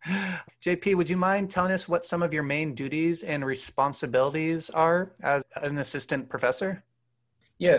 JP, would you mind telling us what some of your main duties and responsibilities are as an assistant professor? Yeah,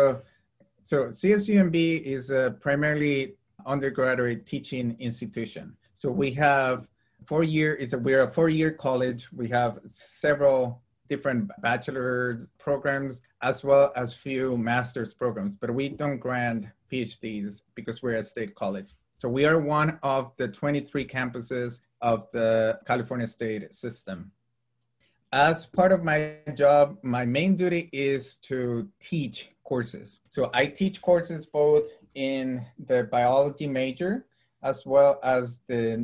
so CSUMB is a primarily undergraduate teaching institution. So we have we're a 4-year college. We have several different bachelor's programs as well as few master's programs, but we don't grant PhDs because we're a state college. So we are one of the 23 campuses of the California state system. As part of my job, my main duty is to teach courses. So I teach courses both in the biology major as well as the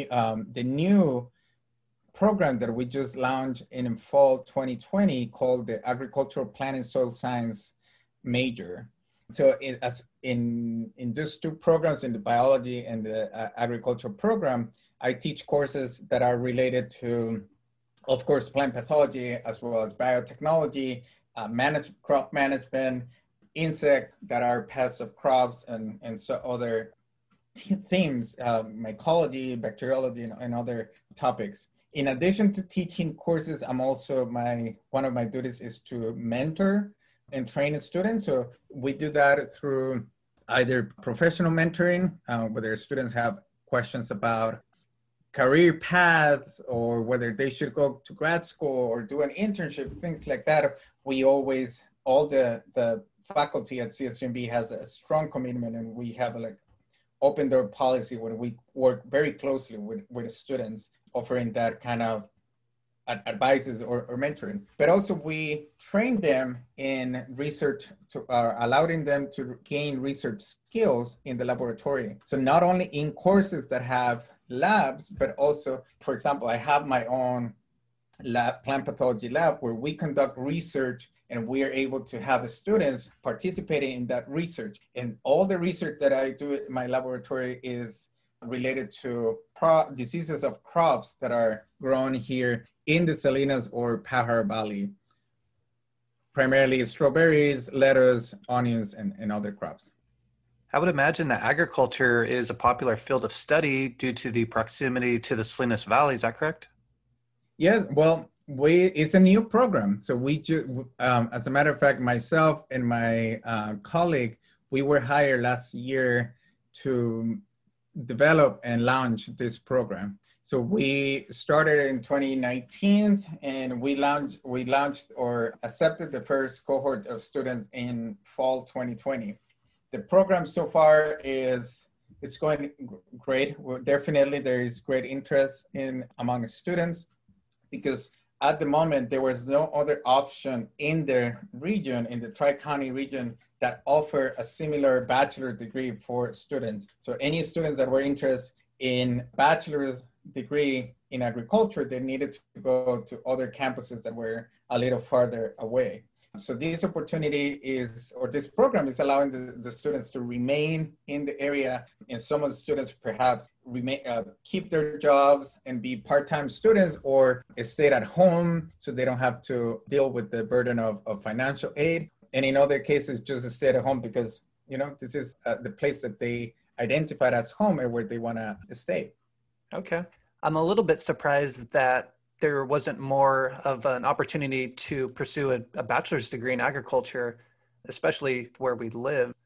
new program that we just launched in fall 2020 called the Agricultural Plant and Soil Science major. So in these two programs, in the biology and the agricultural program, I teach courses that are related to, of course, plant pathology, as well as biotechnology, crop management, insects that are pests of crops, and so other themes, mycology, bacteriology, and other topics. In addition to teaching courses, I'm also one of my duties is to mentor and train students. So we do that through either professional mentoring, whether students have questions about career paths or whether they should go to grad school or do an internship, things like that. All the faculty at CSUMB has a strong commitment, and we have a open door policy where we work very closely with the students, offering that kind of advices or mentoring. But also we train them in research, allowing them to gain research skills in the laboratory. So not only in courses that have labs, but also, for example, I have my own plant pathology lab where we conduct research, and we are able to have students participating in that research. And all the research that I do in my laboratory is related to diseases of crops that are grown here in the Salinas or Pajaro Valley, primarily strawberries, lettuce, onions, and other crops. I would imagine that agriculture is a popular field of study due to the proximity to the Salinas Valley. Is that correct? Yes, well, it's a new program. So as a matter of fact, myself and my colleague, we were hired last year to develop and launch this program. So we started in 2019, and we launched or accepted the first cohort of students in fall 2020. The program so far is going great. Definitely there is great interest among students, because at the moment there was no other option in the region, in the Tri-County region, that offer a similar bachelor degree for students. So any students that were interested in bachelor's degree in agriculture, they needed to go to other campuses that were a little farther away. So this program is allowing the students to remain in the area, and some of the students perhaps keep their jobs and be part-time students, or stay at home so they don't have to deal with the burden of financial aid. And in other cases, just stay at home because, this is the place that they identified as home and where they want to stay. Okay. I'm a little bit surprised that there wasn't more of an opportunity to pursue a bachelor's degree in agriculture, especially where we live.